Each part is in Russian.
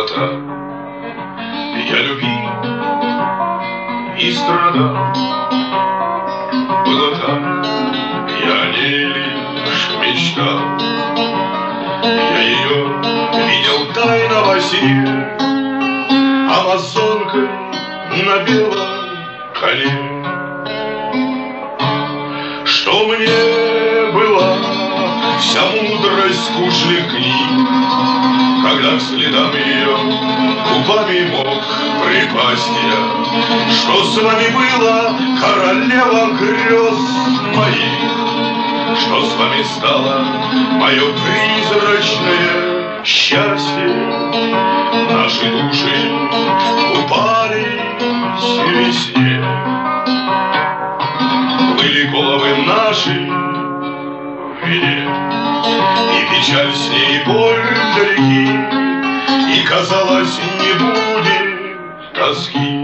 пустота. Я любил и страдал, было так, я о ней лишь мечтал. Я ее видел тайно во сне, амазонкой на белом коне. Что мне была вся мудрость скучных книг, когда к следам ее губами мог припасть я? Что с вами было, королева грез моих? Что с вами стало мое призрачное счастье? Наши души купались в весне, плыли головы наши в вине, и печаль с ней, и боль вдалеки, и, казалось, не будет тоски.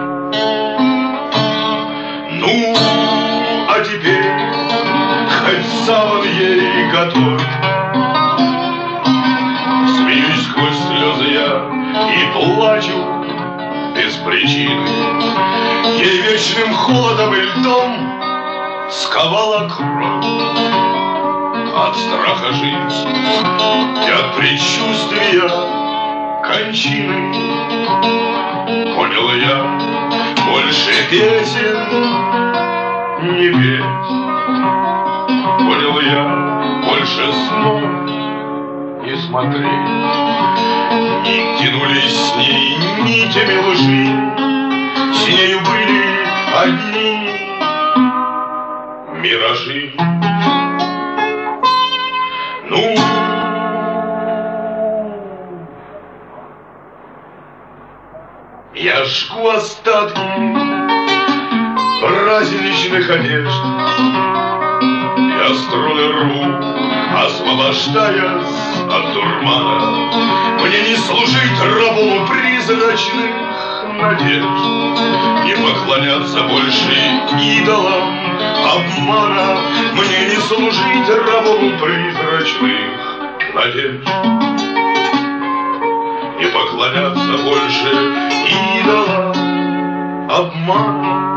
Ну, а теперь хоть сам ей готовь. Смеюсь сквозь слезы я и плачу без причины. Ей вечным холодом и льдом сковала кровь. От страха жить и от предчувствия кончины. Понял я, больше песен не петь. Понял я, больше снов не смотреть. И тянулись с ней нитями лжи, с нею были одни миражи. Ну, я жгу остатки праздничных одежд, я струны рву, освобождаясь от дурмана. Мне не служить рабу призрачных надежд, не поклоняться больше идолам обмана. Мне не служить рабу призрачных надежд, не поклоняться больше идолам обмана.